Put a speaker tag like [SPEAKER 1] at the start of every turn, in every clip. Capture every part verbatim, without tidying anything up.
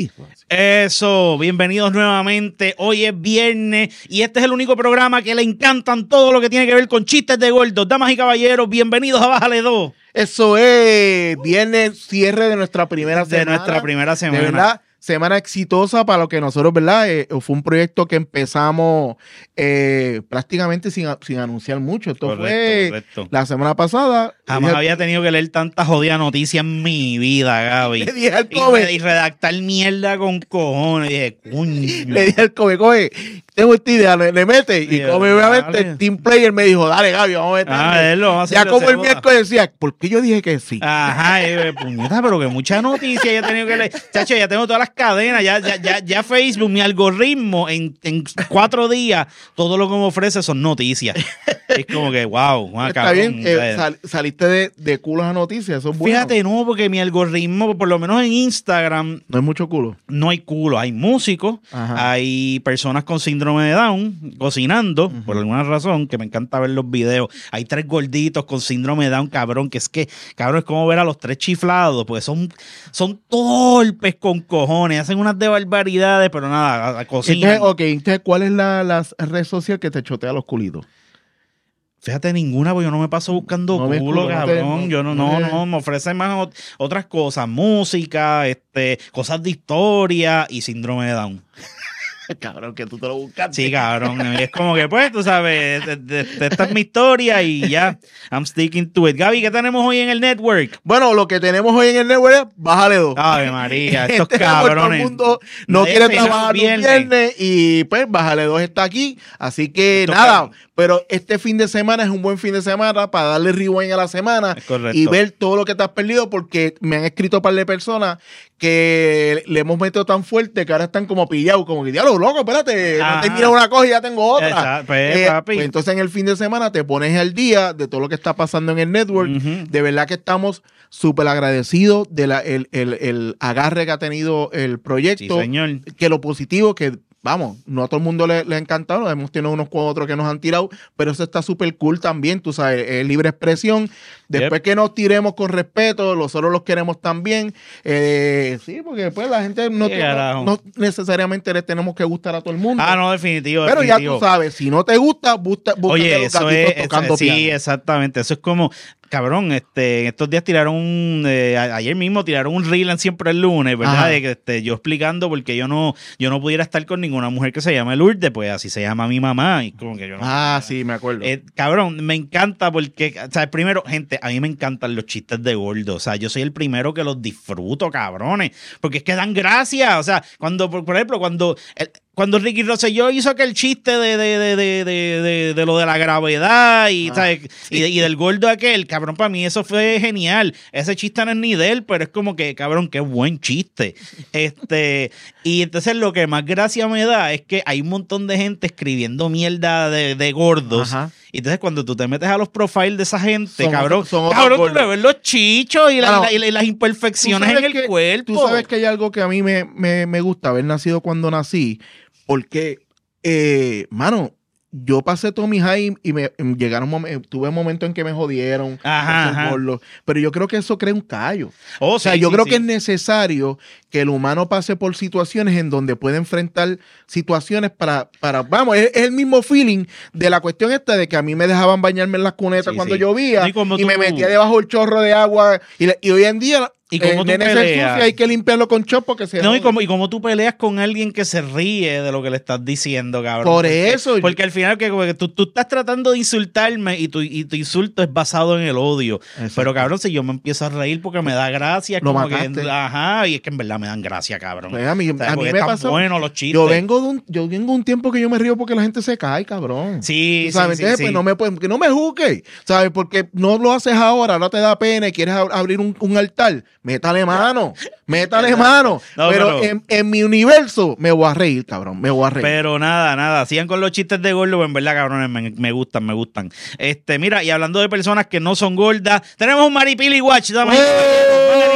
[SPEAKER 1] así.
[SPEAKER 2] Eso, bienvenidos nuevamente. Hoy es viernes y este es el único programa que le encantan todo lo que tiene que ver con chistes de gordos. Damas y caballeros, bienvenidos a Bájale dos.
[SPEAKER 1] Eso es, viernes, cierre de nuestra primera
[SPEAKER 2] de
[SPEAKER 1] semana.
[SPEAKER 2] De nuestra primera semana.
[SPEAKER 1] De verdad, semana exitosa para lo que nosotros, ¿verdad? Eh, fue un proyecto que empezamos eh, prácticamente sin, sin anunciar mucho. Esto
[SPEAKER 2] correcto,
[SPEAKER 1] fue
[SPEAKER 2] correcto.
[SPEAKER 1] la semana pasada.
[SPEAKER 2] Jamás dije, había tenido que leer tanta jodida noticia en mi vida, Gaby.
[SPEAKER 1] Le dije al
[SPEAKER 2] y,
[SPEAKER 1] Kobe.
[SPEAKER 2] re, y redactar mierda con cojones. Y dije, coño.
[SPEAKER 1] Le dije al Kobe, Kobe, tengo esta idea, le, le mete. Y Kobe, obviamente, el team player me dijo, dale, Gaby, vamos a meter.
[SPEAKER 2] Ah, él lo va a hacer.
[SPEAKER 1] Ya como el miércoles decía, ¿por qué yo dije que sí?
[SPEAKER 2] Ajá, y, puñeta, pero que mucha noticia ya he tenido que leer. Chacho, ya tengo todas las cadenas, ya, ya, ya, ya Facebook, mi algoritmo, en, en cuatro días, todo lo que me ofrece son noticias. Es como que, wow, wow
[SPEAKER 1] Está
[SPEAKER 2] cabrón,
[SPEAKER 1] bien, eh, sal, saliste de, de culo a noticias, eso es bueno.
[SPEAKER 2] Fíjate, no, porque mi algoritmo, por lo menos en Instagram,
[SPEAKER 1] no hay mucho culo.
[SPEAKER 2] No hay culo, hay músicos, ajá, hay personas con síndrome de Down cocinando, uh-huh, por alguna razón, que me encanta ver los videos. Hay tres gorditos con síndrome de Down, cabrón, que es que, cabrón, es como ver a los tres chiflados, porque son, son torpes con cojones, hacen unas de barbaridades, pero nada, cocinan.
[SPEAKER 1] Entonces, ok, entonces, ¿cuál es la, la red social que te chotea los culitos?
[SPEAKER 2] Fíjate, ninguna, porque yo no me paso buscando no culo, culo, cabrón. No te, no, yo no, no, no, no, me ofrecen más otras cosas, música, este, cosas de historia y síndrome de Down.
[SPEAKER 1] Cabrón, que tú te lo buscas.
[SPEAKER 2] Sí, cabrón. Es como que, pues, tú sabes, de, de, de, esta es mi historia y ya, I'm sticking to it. Gaby, ¿qué tenemos hoy en el network?
[SPEAKER 1] Bueno, lo que tenemos hoy en el network es Bájale dos.
[SPEAKER 2] Ave María, estos este cabrones.
[SPEAKER 1] Todo el mundo no quiere trabajar los viernes y pues Bájale dos está aquí. Así que Esto nada, cabrón. Pero este fin de semana es un buen fin de semana para darle rewind a la semana y ver todo lo que te has perdido, porque me han escrito un par de personas que le hemos metido tan fuerte que ahora están como pillados, como que diablo, loco, espérate, ah, no termina una cosa y ya tengo otra. Exacto, pues, eh, papi. Pues entonces en el fin de semana te pones al día de todo lo que está pasando en el network. Uh-huh. De verdad que estamos súper agradecidos del el, el, el agarre que ha tenido el proyecto.
[SPEAKER 2] Sí, señor.
[SPEAKER 1] Que lo positivo que... Vamos, no a todo el mundo le, le ha encantado, hemos tenido unos cuatro que nos han tirado, pero eso está súper cool también, tú sabes, es libre expresión. Después yep. que nos tiremos con respeto, nosotros los queremos también. Eh, sí, porque después la gente no,
[SPEAKER 2] sí,
[SPEAKER 1] tiene, no, no necesariamente le tenemos que gustar a todo el mundo.
[SPEAKER 2] Ah, no, definitivo.
[SPEAKER 1] Pero
[SPEAKER 2] definitivo.
[SPEAKER 1] Ya tú sabes, si no te gusta, busca,
[SPEAKER 2] Oye,
[SPEAKER 1] los
[SPEAKER 2] eso es,
[SPEAKER 1] tocando
[SPEAKER 2] sí,
[SPEAKER 1] piano.
[SPEAKER 2] Exactamente, eso es como... Cabrón, este, en estos días tiraron un, eh, ayer mismo tiraron un reel en Siempre el Lunes, ¿verdad? De que este, yo explicando porque yo no, yo no pudiera estar con ninguna mujer que se llame Lourdes, pues así se llama mi mamá. Y como que yo no,
[SPEAKER 1] ah, sí, me acuerdo.
[SPEAKER 2] Eh, cabrón, me encanta porque, o sea, primero, gente, a mí me encantan los chistes de gordo. O sea, yo soy el primero que los disfruto, cabrones, porque es que dan gracia. O sea, cuando, por, por ejemplo, cuando... El, Cuando Ricky Rosselló hizo aquel chiste de, de, de, de, de, de, de lo de la gravedad y, ah, ¿sabes? Sí. y, y del gordo aquel, cabrón, para mí eso fue genial. Ese chiste no es ni de él, pero es como que, cabrón, qué buen chiste. Este, y entonces lo que más gracia me da es que hay un montón de gente escribiendo mierda de, de gordos. Ajá. Y entonces cuando tú te metes a los profiles de esa gente, son cabrón, son cabrón, tú le ves los chichos y, la, claro, la, y las imperfecciones en el
[SPEAKER 1] que,
[SPEAKER 2] cuerpo.
[SPEAKER 1] Tú sabes que hay algo que a mí me, me, me gusta, haber nacido cuando nací, porque, eh, mano, yo pasé todo mi high y me, me llegaron momentos, tuve momentos en que me jodieron,
[SPEAKER 2] ajá, ajá.
[SPEAKER 1] Gordos, pero yo creo que eso crea un callo.
[SPEAKER 2] Oh,
[SPEAKER 1] o sea,
[SPEAKER 2] sí,
[SPEAKER 1] yo
[SPEAKER 2] sí,
[SPEAKER 1] creo
[SPEAKER 2] sí.
[SPEAKER 1] que es necesario que el humano pase por situaciones en donde puede enfrentar situaciones para, para vamos, es, es el mismo feeling de la cuestión esta de que a mí me dejaban bañarme en las cunetas sí, cuando sí. llovía y, y me metía debajo del chorro de agua y, y hoy en día...
[SPEAKER 2] ¿Y cómo
[SPEAKER 1] eh,
[SPEAKER 2] tú peleas?
[SPEAKER 1] Hay que limpiarlo con chop porque se...
[SPEAKER 2] No, y como, y como tú peleas con alguien que se ríe de lo que le estás diciendo, cabrón.
[SPEAKER 1] Por
[SPEAKER 2] porque,
[SPEAKER 1] eso.
[SPEAKER 2] Porque al final que, que tú, tú estás tratando de insultarme y tu, y tu insulto es basado en el odio. Exacto. Pero, cabrón, si yo me empiezo a reír porque me da gracia, es
[SPEAKER 1] lo
[SPEAKER 2] como
[SPEAKER 1] mataste.
[SPEAKER 2] que... Ajá, y es que en verdad me dan gracia, cabrón.
[SPEAKER 1] Pues a mí,
[SPEAKER 2] o sea,
[SPEAKER 1] a mí me pasa...
[SPEAKER 2] buenos los chistes.
[SPEAKER 1] Yo vengo, de un, yo vengo de un tiempo que yo me río porque la gente se cae, cabrón.
[SPEAKER 2] Sí,
[SPEAKER 1] ¿sabes?
[SPEAKER 2] sí,
[SPEAKER 1] Entonces,
[SPEAKER 2] sí,
[SPEAKER 1] pues
[SPEAKER 2] sí.
[SPEAKER 1] no me, pues, que no me juzgues, ¿sabes? Porque no lo haces ahora, no te da pena y quieres abrir un, un altar. Métale mano. Métale mano. No, pero pero en, en mi universo me voy a reír, cabrón. Me voy a reír.
[SPEAKER 2] Pero nada, nada. Sigan con los chistes de gordo, en verdad, cabrones, me, me gustan, me gustan. Este, mira, y hablando de personas que no son gordas, tenemos un Maripili Watch. Maripili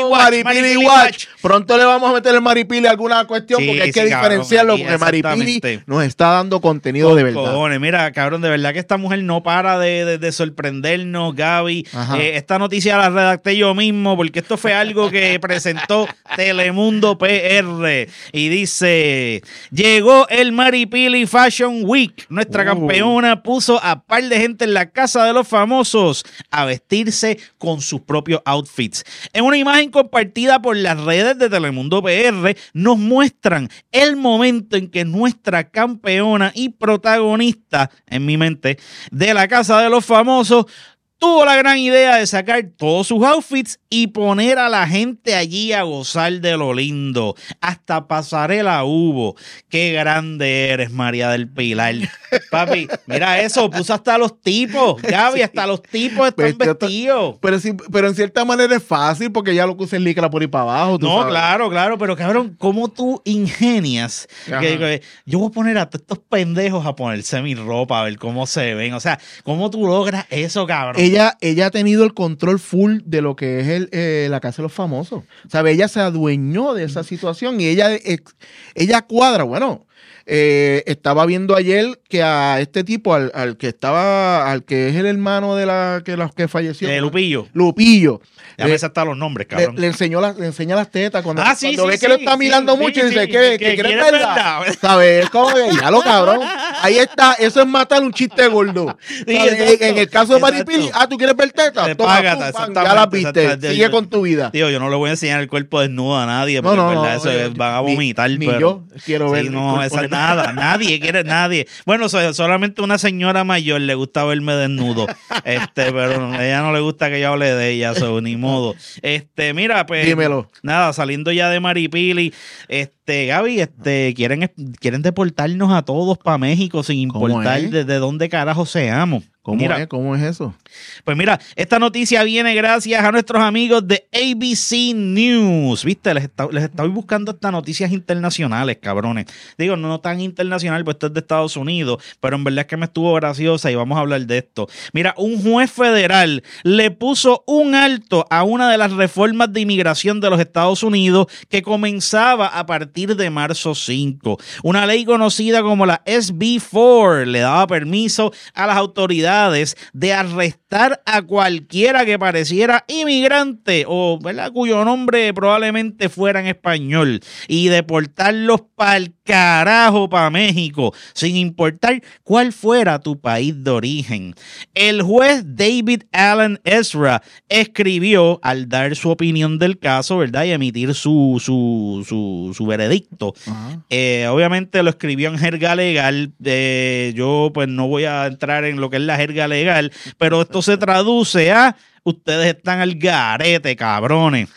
[SPEAKER 1] Watch, Maripili Watch. Watch. Pronto le vamos a meter el Maripili a alguna cuestión sí, porque hay sí, que cabrón, diferenciarlo aquí, porque Maripili nos está dando contenido Con de verdad.
[SPEAKER 2] Cojones. Mira, cabrón, de verdad que esta mujer no para de, de, de sorprendernos, Gaby. Eh, esta noticia la redacté yo mismo porque esto fue algo que presentó Telemundo P R y dice, llegó el Maripili Fashion Week. Nuestra uh. campeona puso a par de gente en la casa de los famosos a vestirse con sus propios outfits. En una imagen compartida por las redes de Telemundo P R nos muestran el momento en que nuestra campeona y protagonista, en mi mente, de la casa de los famosos tuvo la gran idea de sacar todos sus outfits y poner a la gente allí a gozar de lo lindo. Hasta pasarela hubo. Qué grande eres, María del Pilar. Papi, mira eso, puso hasta los tipos. Gaby, sí. Hasta los tipos están pero, vestidos.
[SPEAKER 1] Pero, sí, pero en cierta manera es fácil porque ya lo que usa el licra por ahí para abajo.
[SPEAKER 2] No, sabes. claro, claro, pero cabrón, ¿cómo tú ingenias? Que, que, yo voy a poner a todos estos pendejos a ponerse mi ropa a ver cómo se ven. O sea, ¿cómo tú logras eso, cabrón?
[SPEAKER 1] Ella, ella ha tenido el control full de lo que es el, eh, la casa de los famosos. ¿Sabe? Ella se adueñó de esa situación y ella, eh, ella cuadra. Bueno, eh, estaba viendo ayer que a este tipo, al, al que estaba, al que es el hermano de la que, la, que falleció.
[SPEAKER 2] De Lupillo.
[SPEAKER 1] Lupillo.
[SPEAKER 2] Ya me hasta los nombres, cabrón.
[SPEAKER 1] Le, le, enseñó la, le enseña las tetas cuando,
[SPEAKER 2] ah, sí,
[SPEAKER 1] cuando
[SPEAKER 2] sí,
[SPEAKER 1] ve
[SPEAKER 2] sí,
[SPEAKER 1] que lo está mirando
[SPEAKER 2] sí,
[SPEAKER 1] mucho
[SPEAKER 2] sí,
[SPEAKER 1] y dice
[SPEAKER 2] sí,
[SPEAKER 1] que,
[SPEAKER 2] que,
[SPEAKER 1] que,
[SPEAKER 2] que
[SPEAKER 1] quiere verdad. ¿Sabes? Es como que ya lo cabrón. Ahí está, eso es matar un chiste gordo. Sí, en, en el caso de Maripili, ah, ¿tú quieres ver tetas? Toma,
[SPEAKER 2] Toma,
[SPEAKER 1] pum, ya las viste. Sigue con tu vida.
[SPEAKER 2] Tío, yo no le voy a enseñar el cuerpo desnudo a nadie porque no, no, verdad, no, eso no, van a vomitar.
[SPEAKER 1] Ni,
[SPEAKER 2] pero,
[SPEAKER 1] ni yo quiero ver.
[SPEAKER 2] Sí, no, esa es nada. Nadie quiere, nadie. Bueno, solamente una señora mayor le gusta verme desnudo. Este, pero a ella no le gusta que yo hable de ella, so, ni modo. Este, mira, pues.
[SPEAKER 1] Dímelo.
[SPEAKER 2] Nada, saliendo ya de Maripili, este, Gaby, este, quieren, quieren deportarnos a todos para México sin importar desde de dónde carajo seamos.
[SPEAKER 1] ¿Cómo mira, es? ¿Cómo es eso?
[SPEAKER 2] Pues mira, esta noticia viene gracias a nuestros amigos de A B C News. ¿Viste? Les, está, les estoy buscando estas noticias internacionales, cabrones. Digo, no tan internacional, pues esto es de Estados Unidos, pero en verdad es que me estuvo graciosa y vamos a hablar de esto. Mira, un juez federal le puso un alto a una de las reformas de inmigración de los Estados Unidos que comenzaba a partir de marzo cinco. Una ley conocida como la S B cuatro le daba permiso a las autoridades de arrestar a cualquiera que pareciera inmigrante o ¿verdad? Cuyo nombre probablemente fuera en español y deportarlos para el carajo para México sin importar cuál fuera tu país de origen. El juez David Alan Ezra escribió al dar su opinión del caso, ¿verdad? Y emitir su, su, su, su veredicto. Uh-huh. Eh, obviamente lo escribió en jerga legal. Eh, yo pues no voy a entrar en lo que es la jerga legal, pero esto se traduce a ustedes están al garete, cabrones.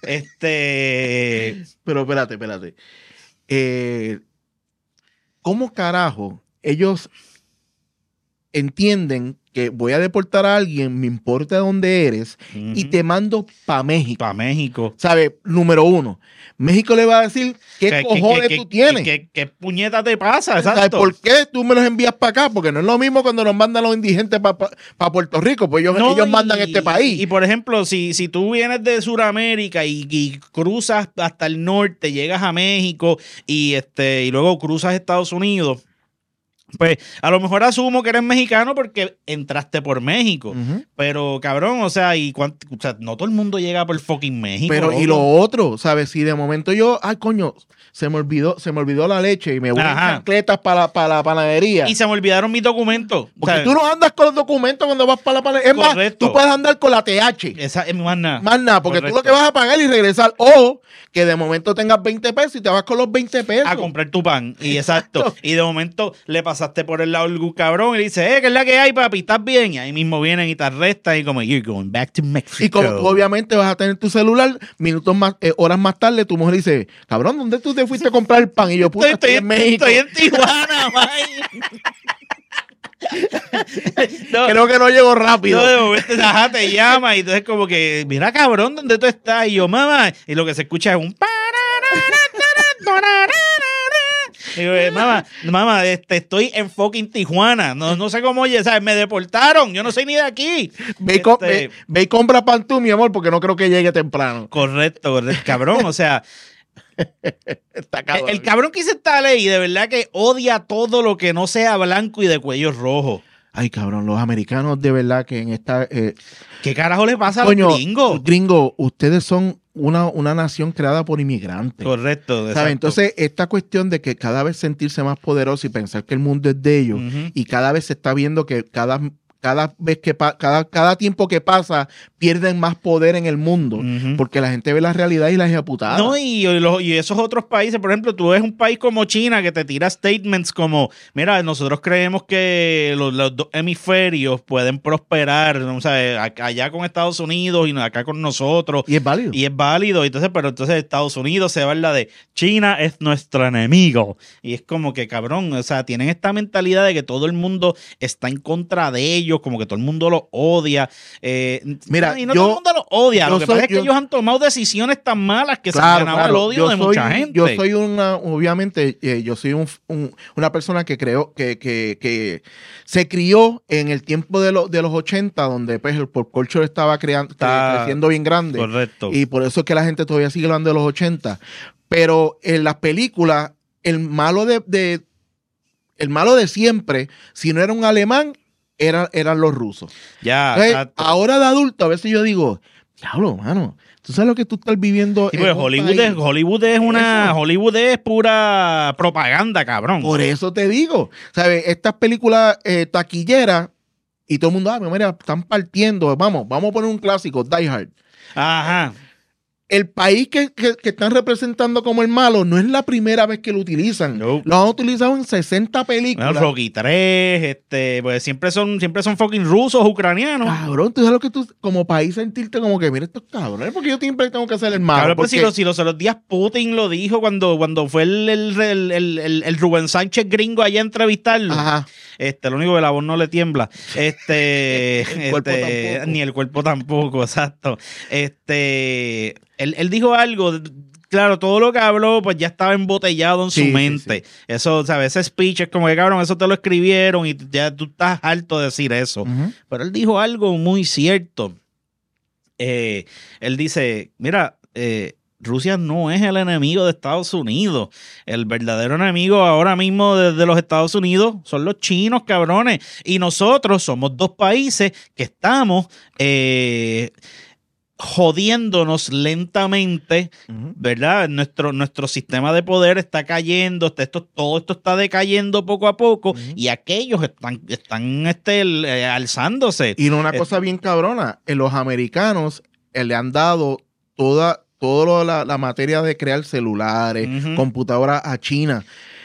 [SPEAKER 2] Este...
[SPEAKER 1] Pero espérate, espérate. Eh, ¿Cómo carajo ellos entienden que voy a deportar a alguien, me importa dónde eres, uh-huh. y te mando para México?
[SPEAKER 2] Para México.
[SPEAKER 1] ¿Sabes? Número uno. México le va a decir qué ¿Qué, cojones
[SPEAKER 2] qué,
[SPEAKER 1] tú tienes.
[SPEAKER 2] ¿Qué, qué, qué puñeta te pasa? Exacto.
[SPEAKER 1] ¿Sabes por qué tú me los envías para acá? Porque no es lo mismo cuando nos mandan los indigentes para pa, pa Puerto Rico, pues ellos, no, ellos y, mandan este país.
[SPEAKER 2] Y, y por ejemplo, si, si tú vienes de Sudamérica y, y cruzas hasta el norte, llegas a México y, este, y luego cruzas Estados Unidos, pues a lo mejor asumo que eres mexicano porque entraste por México. Uh-huh. Pero cabrón, o sea, y cuánto, o sea, no todo el mundo llega por fucking México.
[SPEAKER 1] Pero ¿no? Y lo otro, ¿sabes? Si de momento yo, ay coño, se me olvidó, se me olvidó la leche y me voy Ajá. en chancletas para la, para la panadería.
[SPEAKER 2] Y se me olvidaron mis documentos.
[SPEAKER 1] Porque ¿sabes? Tú no andas con los documentos cuando vas para la panadería. Es Correcto. Más, tú puedes andar con la T H.
[SPEAKER 2] Esa es más nada.
[SPEAKER 1] Más nada, porque Correcto. Tú lo que vas a pagar y regresar. O que de momento tengas veinte pesos y te vas con los veinte pesos.
[SPEAKER 2] A comprar tu pan. Y exacto. Y de momento le pasaste por el lado algún cabrón y le dices, eh, ¿qué es la que hay, papi? ¿Estás bien? Y ahí mismo vienen y te arrestan y como, you're going back to Mexico.
[SPEAKER 1] Y como tú obviamente vas a tener tu celular, minutos más, eh, horas más tarde, tu mujer dice, cabrón, ¿dónde tú te fuiste a comprar el pan? Y yo, puta, estoy, estoy en México.
[SPEAKER 2] Estoy en Tijuana, man.
[SPEAKER 1] No, creo que no llego rápido.
[SPEAKER 2] No, de momento, ajá, te llama y entonces como que, mira cabrón, ¿dónde tú estás? Y yo, mamá, y lo que se escucha es un Digo, eh, mamá, mamá, este, estoy en fucking Tijuana. No, no sé cómo, oye, ¿sabes? Me deportaron. Yo no soy ni de aquí.
[SPEAKER 1] Ve, y, este, ve, ve y compra pan tú, mi amor, porque no creo que llegue temprano.
[SPEAKER 2] Correcto, correcto. Cabrón, o sea... Está cabrón. El, el cabrón que hizo esta ley, de verdad que odia todo lo que no sea blanco y de cuello rojo.
[SPEAKER 1] Ay, cabrón, los americanos de verdad que en esta... Eh,
[SPEAKER 2] ¿Qué carajo les pasa coño, a los gringos?
[SPEAKER 1] Gringos, ustedes son una, una nación creada por inmigrantes.
[SPEAKER 2] Correcto.
[SPEAKER 1] ¿Saben? Entonces, esta cuestión de que cada vez sentirse más poderoso y pensar que el mundo es de ellos, uh-huh. y cada vez se está viendo que cada... Cada vez que pa cada, cada tiempo que pasa pierden más poder en el mundo, uh-huh. porque la gente ve la realidad y la ejecutada.
[SPEAKER 2] No, y, y, los, y esos otros países, por ejemplo, tú ves un país como China que te tira statements como, mira, nosotros creemos que los, los dos hemisferios pueden prosperar, o sea, allá con Estados Unidos y acá con nosotros.
[SPEAKER 1] Y es válido.
[SPEAKER 2] Y es válido. Entonces, pero entonces Estados Unidos se va la de China es nuestro enemigo. Y es como que, cabrón, o sea, tienen esta mentalidad de que todo el mundo está en contra de ellos, como que todo el mundo los odia. Eh,
[SPEAKER 1] Mira,
[SPEAKER 2] y no
[SPEAKER 1] yo,
[SPEAKER 2] todo el mundo los odia. Lo que
[SPEAKER 1] soy,
[SPEAKER 2] pasa es que
[SPEAKER 1] yo,
[SPEAKER 2] ellos han tomado decisiones tan malas que
[SPEAKER 1] claro,
[SPEAKER 2] se han ganado
[SPEAKER 1] claro.
[SPEAKER 2] el odio
[SPEAKER 1] yo
[SPEAKER 2] de
[SPEAKER 1] soy,
[SPEAKER 2] mucha gente.
[SPEAKER 1] Yo soy una, obviamente, eh, yo soy un, un, una persona que creo que, que, que se crió en el tiempo de, lo, de los ochenta, donde pues, el pop culture estaba creando, Está creciendo bien grande.
[SPEAKER 2] Correcto.
[SPEAKER 1] Y por eso es que la gente todavía sigue hablando de los ochenta. Pero en las películas, el malo de, de el malo de siempre, si no era un alemán, Eran, eran los rusos.
[SPEAKER 2] Ya.
[SPEAKER 1] Entonces, ahora de adulto, a veces yo digo, diablo, mano, tú sabes lo que tú estás viviendo.
[SPEAKER 2] Sí, pues Hollywood, es, Hollywood es una. Eso. Hollywood es pura propaganda, cabrón.
[SPEAKER 1] Por eso te digo. ¿Sabes? Estas películas eh, taquilleras y todo el mundo, ah, mira, están partiendo. Vamos, vamos a poner un clásico, Die Hard.
[SPEAKER 2] Ajá.
[SPEAKER 1] El país que, que, que están representando como el malo no es la primera vez que lo utilizan. Nope. Lo han utilizado en sesenta películas.
[SPEAKER 2] Bueno, Rocky tres, este, pues siempre son, siempre son fucking rusos, ucranianos.
[SPEAKER 1] Cabrón, tú sabes lo que tú, como país, sentirte como que, mira estos cabrones, porque yo siempre tengo que ser el malo.
[SPEAKER 2] Claro,
[SPEAKER 1] porque...
[SPEAKER 2] pero si los, si los, los días Putin lo dijo cuando, cuando fue el, el, el, el, el, el Rubén Sánchez gringo allá a entrevistarlo.
[SPEAKER 1] Ajá.
[SPEAKER 2] Este, lo único que la voz no le tiembla. Este,
[SPEAKER 1] el cuerpo
[SPEAKER 2] este
[SPEAKER 1] tampoco.
[SPEAKER 2] Ni el cuerpo tampoco, exacto. Este, él, él dijo algo, claro, todo lo que habló, pues ya estaba embotellado en sí, su mente. Sí, sí. Eso, ¿sabes? Ese speech es como que, cabrón, eso te lo escribieron y ya tú estás harto de decir eso. Uh-huh. Pero él dijo algo muy cierto. Eh, él dice, mira, eh, Rusia no es el enemigo de Estados Unidos. El verdadero enemigo ahora mismo de, de los Estados Unidos son los chinos, cabrones. Y nosotros somos dos países que estamos eh, jodiéndonos lentamente, uh-huh. ¿verdad? Nuestro, nuestro sistema de poder está cayendo, esto, todo esto está decayendo poco a poco, uh-huh. y aquellos están, están este, eh, alzándose.
[SPEAKER 1] Y una cosa eh, bien cabrona, en los americanos eh, le han dado toda... toda la, la materia de crear celulares, uh-huh. computadoras a China.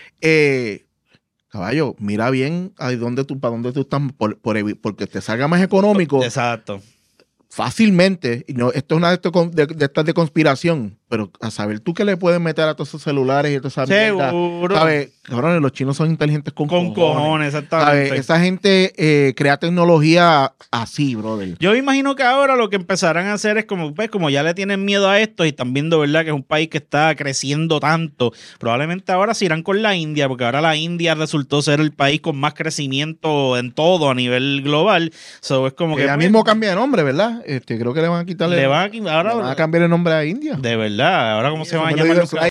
[SPEAKER 1] Eh, caballo, mira bien a dónde tú, para dónde tú estás, por, por, porque te salga más económico.
[SPEAKER 2] Exacto.
[SPEAKER 1] Fácilmente. Y no, esto es una de, esto, de, de estas de conspiración, pero a saber tú que le puedes meter a todos esos celulares y a toda esa mierda.
[SPEAKER 2] Seguro.
[SPEAKER 1] ¿Sabes? Cabrones, los chinos son inteligentes con,
[SPEAKER 2] con cojones. cojones exactamente.
[SPEAKER 1] ¿Sabes? Esa gente eh, crea tecnología así, brother.
[SPEAKER 2] Yo me imagino que ahora lo que empezarán a hacer es como, pues, como ya le tienen miedo a esto y están viendo, ¿verdad?, que es un país que está creciendo tanto. Probablemente ahora se irán con la India, porque ahora la India resultó ser el país con más crecimiento en todo a nivel global. So, es como que,
[SPEAKER 1] que ya pues, mismo cambia de nombre, ¿verdad? Este, creo que le van a quitarle.
[SPEAKER 2] Le van a, ahora,
[SPEAKER 1] le van a cambiar el nombre a India.
[SPEAKER 2] De verdad, ahora cómo sí, se van a llamar los